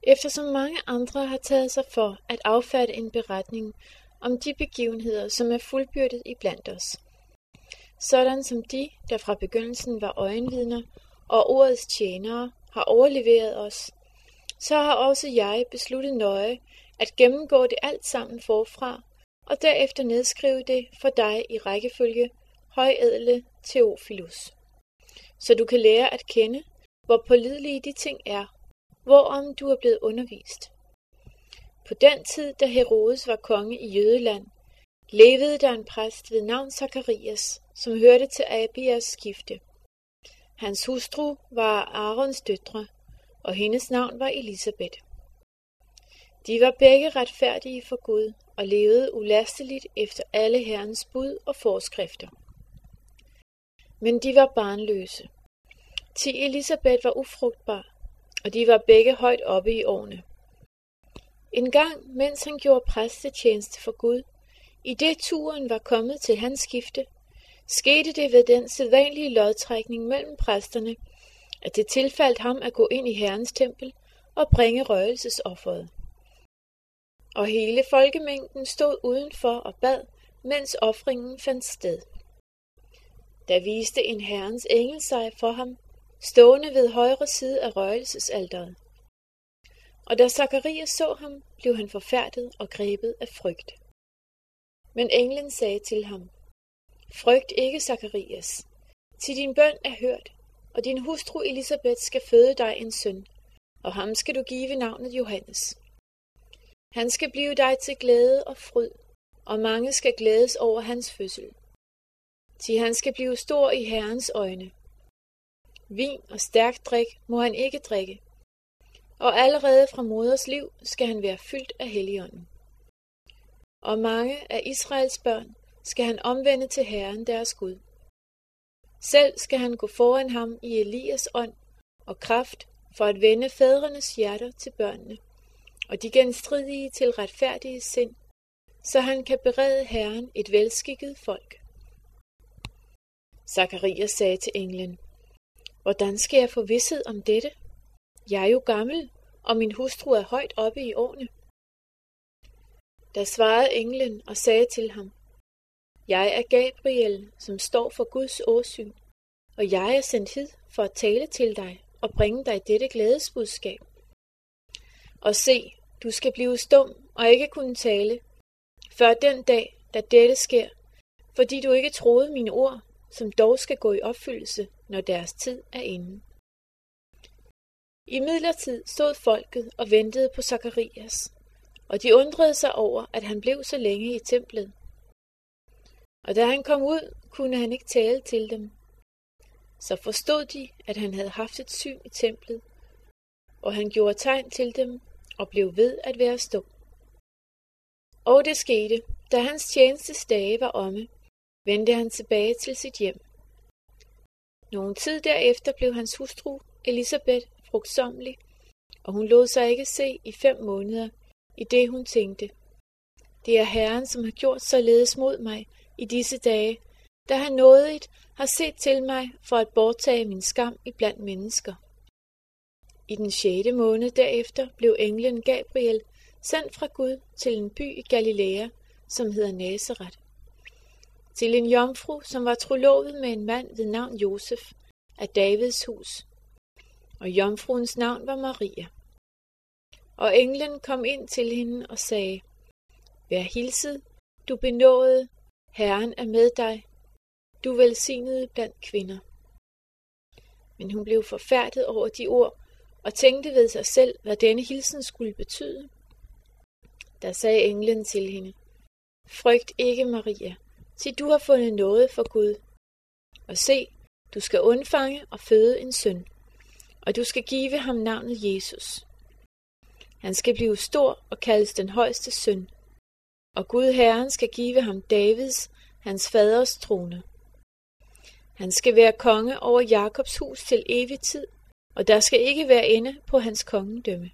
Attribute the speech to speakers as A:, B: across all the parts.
A: eftersom mange andre har taget sig for at affatte en beretning om de begivenheder, som er fuldbyrdet iblandt os. Sådan som de, der fra begyndelsen var øjenvidner og ordets tjenere, har overleveret os, så har også jeg besluttet nøje at gennemgå det alt sammen forfra, og derefter nedskrive det for dig i rækkefølge, højædle Theophilus, så du kan lære at kende, hvor pålidelige de ting er, hvorom du er blevet undervist. På den tid, da Herodes var konge i Jødeland, levede der en præst ved navn Zakarias, som hørte til Abias skifte. Hans hustru var Arons døtre, og hendes navn var Elisabeth. De var begge retfærdige for Gud og levede ulasteligt efter alle Herrens bud og forskrifter. Men de var barnløse. Ti Elisabeth var ufrugtbar, og de var begge højt oppe i årene. En gang, mens han gjorde præstetjeneste for Gud, i det turen var kommet til hans skifte, skete det ved den sædvanlige lodtrækning mellem præsterne, at det tilfaldt ham at gå ind i Herrens tempel og bringe røgelsesofferet. Og hele folkemængden stod udenfor og bad, mens ofringen fandt sted. Der viste en Herrens engel sig for ham, stående ved højre side af røgelsesalteret. Og da Zakarias så ham, blev han forfærdet og grebet af frygt. Men englen sagde til ham: Frygt ikke, Zakarias. Til din bøn er hørt, og din hustru Elisabeth skal føde dig en søn, og ham skal du give navnet Johannes. Han skal blive dig til glæde og fryd, og mange skal glædes over hans fødsel. Til han skal blive stor i Herrens øjne. Vin og stærk drik må han ikke drikke, og allerede fra moders liv skal han være fyldt af Helligånden. Og mange af Israels børn skal han omvende til Herren deres Gud. Selv skal han gå foran ham i Elias ånd og kraft for at vende fædrenes hjerter til børnene, og de genstridige til retfærdige sind, så han kan berede Herren et velskikket folk. Zakarias sagde til englen: Hvordan skal jeg få vished om dette? Jeg er jo gammel, og min hustru er højt oppe i årene. Da svarede englen og sagde til ham: Jeg er Gabriel, som står for Guds åsyn, og jeg er sendt hid for at tale til dig og bringe dig dette glædesbudskab. Og se, du skal blive stum og ikke kunne tale, før den dag, da dette sker, fordi du ikke troede mine ord, som dog skal gå i opfyldelse, når deres tid er inde. Imidlertid stod folket og ventede på Zakarias, og de undrede sig over, at han blev så længe i templet. Og da han kom ud, kunne han ikke tale til dem. Så forstod de, at han havde haft et syn i templet, og han gjorde tegn til dem og blev ved at være stum. Og det skete, da hans tjenestes dage var omme, vendte han tilbage til sit hjem. Nogen tid derefter blev hans hustru Elisabeth frugtsommelig, og hun lod sig ikke se i 5 måneder, i det hun tænkte: Det er Herren, som har gjort således mod mig i disse dage, da han nådigt har set til mig for at borttage min skam iblandt mennesker. I den 6. måned derefter blev englen Gabriel sendt fra Gud til en by i Galilea, som hedder Nazaret, til en jomfru, som var trolovet med en mand ved navn Josef af Davids hus, og jomfruens navn var Maria. Og englen kom ind til hende og sagde: Vær hilset, du benådede, Herren er med dig, du velsignede blandt kvinder. Men hun blev forfærdet over de ord, og tænkte ved sig selv, hvad denne hilsen skulle betyde. Der sagde englen til hende: Frygt ikke, Maria, sig du har fundet noget for Gud. Og se, du skal undfange og føde en søn, og du skal give ham navnet Jesus. Han skal blive stor og kaldes den højeste søn, og Gud Herren skal give ham Davids, hans faders trone. Han skal være konge over Jakobs hus til evig tid, og der skal ikke være ende på hans kongedømme.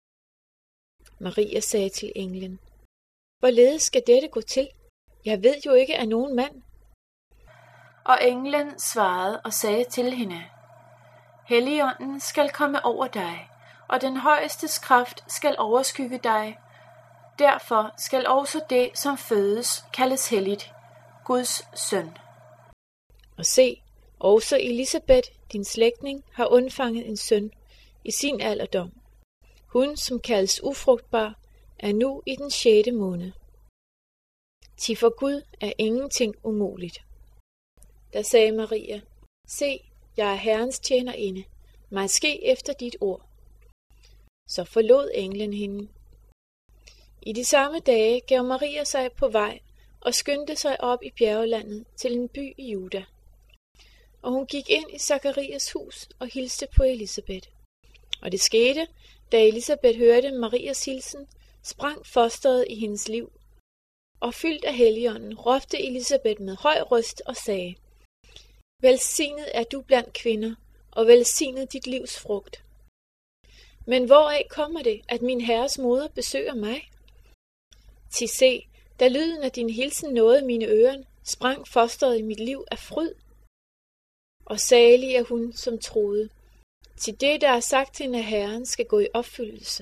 A: Maria sagde til englen: Hvorledes skal dette gå til? Jeg ved jo ikke af nogen mand. Og englen svarede og sagde til hende: Helligånden skal komme over dig, og den højestes kraft skal overskygge dig. Derfor skal også det, som fødes, kaldes helligt, Guds søn. Og se, også Elisabeth, din slægtning, har undfanget en søn i sin alderdom. Hun, som kaldes ufrugtbar, er nu i den 6. måned. Til for Gud er ingenting umuligt. Da sagde Maria, se, jeg er Herrens tjenerinde, mig ske efter dit ord. Så forlod englen hende. I de samme dage gav Maria sig på vej og skyndte sig op i bjergelandet til en by i Juda. Og hun gik ind i Zakarias hus og hilste på Elisabeth. Og det skete, da Elisabeth hørte Marias hilsen, sprang fosteret i hendes liv. Og fyldt af Helligånden råbte Elisabeth med høj røst og sagde, velsignet er du blandt kvinder, og velsignet dit livs frugt. Men hvoraf kommer det, at min herres moder besøger mig? Til se, da lyden af din hilsen nåede mine ører, sprang fosteret i mit liv af fryd. Og salig er hun, som troede, til det, der er sagt til hende af Herren, skal gå i opfyldelse.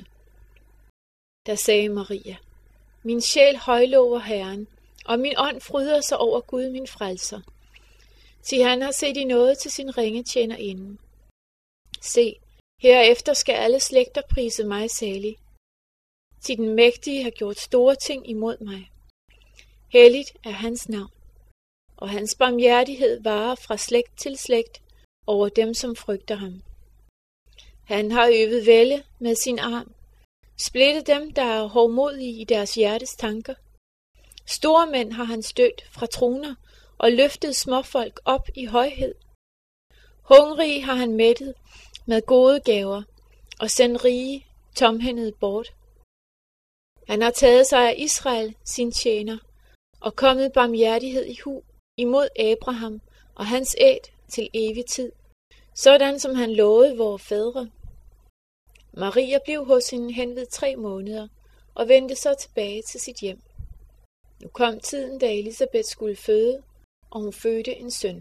A: Da sagde Maria, min sjæl højlover Herren, og min ånd fryder sig over Gud min frelser. Til han har set i noget til sin ringe tjenerinde. Se, herefter skal alle slægter prise mig salig. Til den mægtige har gjort store ting imod mig. Helligt er hans navn, og hans barmhjertighed varer fra slægt til slægt over dem, som frygter ham. Han har øvet vælde med sin arm, splittet dem, der er hovmodige i deres hjertes tanker. Store mænd har han stødt fra troner og løftet småfolk op i højhed. Hungrige har han mættet med gode gaver og sendt rige tomhændede bort. Han har taget sig af Israel, sin tjener, og kommet barmhjertighed i hu imod Abraham og hans æt til evig tid, sådan som han lovede vore fædre. Maria blev hos hende hen ved 3 måneder og vendte så tilbage til sit hjem. Nu kom tiden, da Elisabeth skulle føde, og hun fødte en søn.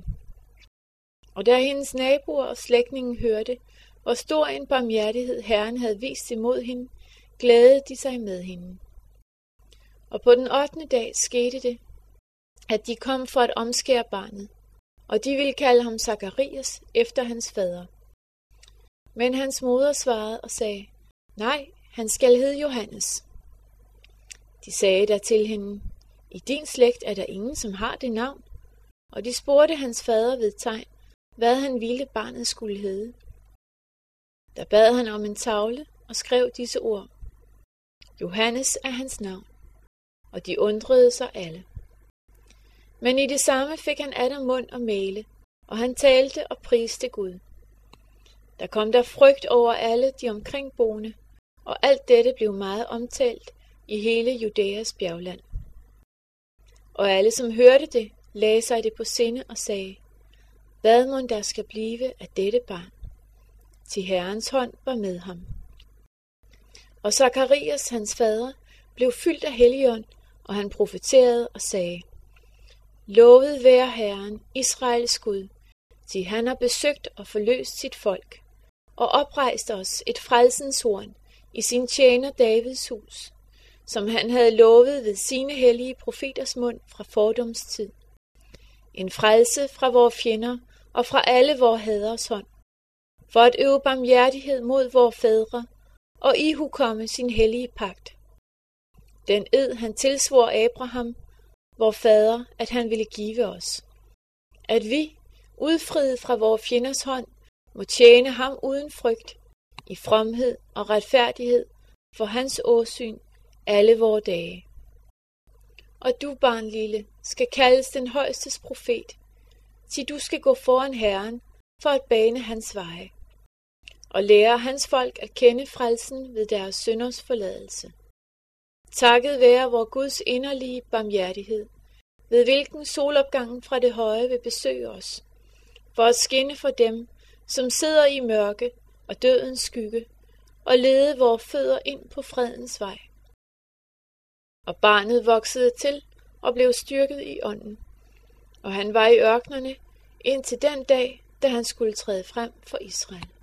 A: Og da hendes naboer og slægtninge hørte, hvor stor en barmhjertighed Herren havde vist imod hende, glædede de sig med hende. Og på den 8. dag skete det, at de kom for at omskære barnet, og de ville kalde ham Zakarias efter hans fader. Men hans moder svarede og sagde, nej, han skal hedde Johannes. De sagde da til hende, i din slægt er der ingen, som har det navn. Og de spurgte hans fader ved tegn, hvad han ville barnet skulle hedde. Der bad han om en tavle og skrev disse ord. Johannes er hans navn, og de undrede sig alle. Men i det samme fik han atter mund og mæle, og han talte og priste Gud. Der kom der frygt over alle de omkringboende, og alt dette blev meget omtalt i hele Judæas bjergland. Og alle, som hørte det, lagde sig det på sinde og sagde, hvad mon der skal blive af dette barn? Til Herrens hånd var med ham. Og Zakarias, hans fader, blev fyldt af Helligånd, og han profeterede og sagde, lovet være Herren, Israels Gud, til han har besøgt og forløst sit folk, og oprejst os et frelsens horn i sin tjener Davids hus, som han havde lovet ved sine hellige profeters mund fra fordomstid. En frelse fra vore fjender og fra alle vore haders hånd, for at øve barmhjertighed mod vore fædre og ihukomme sin hellige pagt. Den ed han tilsvor Abraham, vor fader, at han ville give os. At vi, udfriet fra vore fjenders hånd, må tjene ham uden frygt, i fromhed og retfærdighed for hans åsyn alle vore dage. Og du, barn lille, skal kaldes den højstes profet, til du skal gå foran Herren for at bane hans veje, og lære hans folk at kende frelsen ved deres synders forladelse. Takket være vor Guds inderlige barmhjertighed, ved hvilken solopgangen fra det høje vil besøge os, for at skinne for dem, som sidder i mørke og dødens skygge, og lede vore fødder ind på fredens vej. Og barnet voksede til og blev styrket i ånden, og han var i ørkenerne indtil den dag, da han skulle træde frem for Israel.